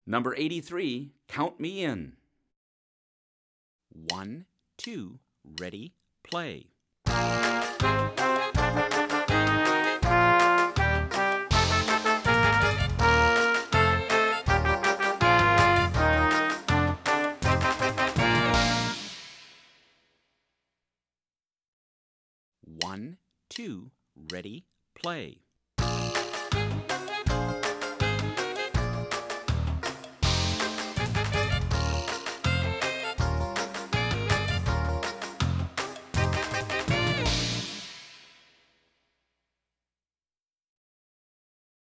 Number 83, count me in. 1, 2, ready, play. 1, 2, ready, play.